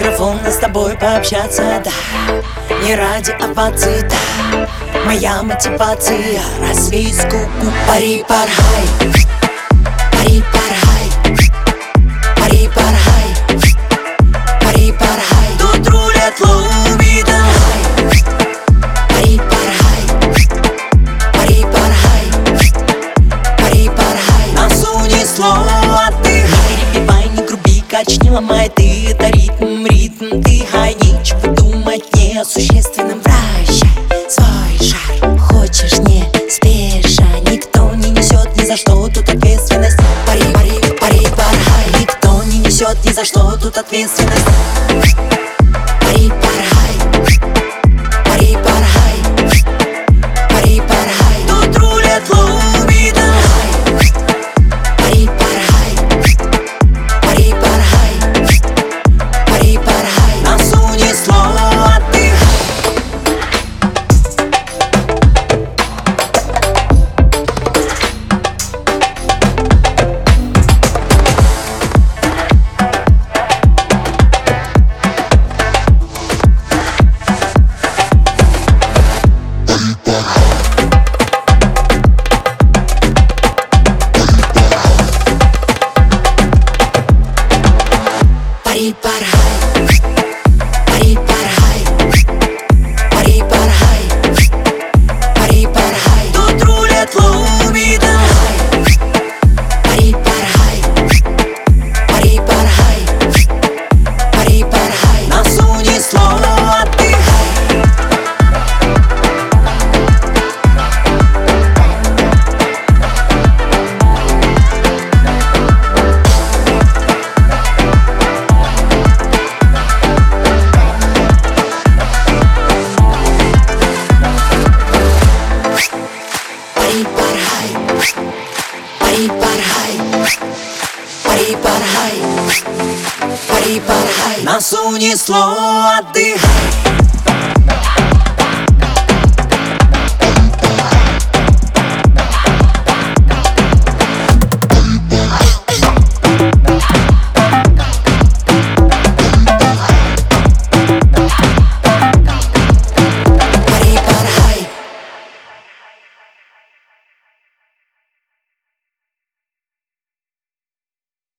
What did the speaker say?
микрофона с тобой пообщаться, да. Не ради овации, да. Моя мотивация — развеять скуку. Пари, пархай, пари, пархай, пари, пархай, пари, пархай. Тут рулет лоуми, давай. Пари, пархай, пари, пархай, пари, пархай. Нас унесло, отдыхай. Не перебивай, не груби, качни, ломай. Ты — это ритм, ритм, ты хай. Нечего думать не о существенном. Вращай свой шар. Хочешь, не спеша. Никто не несет ни за что тут ответственность. Пари, пари, пари, пархай. Никто не несет ни за что тут ответственность. Пари, пархай, пари, пархай, пари, пархай. Тут рулет лоуми, давай. Пари, пархай, пари, пархай, пари, пархай. Нас унесло, отдыхай. Пари, пархай, пари, пархай, пари, пархай, пари, пархай. Тут рулет лоуми, давай. Пари, пархай, пари, пархай, пари, пархай. Нас унесло, отдыхай. Пари, пархай, пари, пархай, пари, пархай. Нас унесло, отдыхай.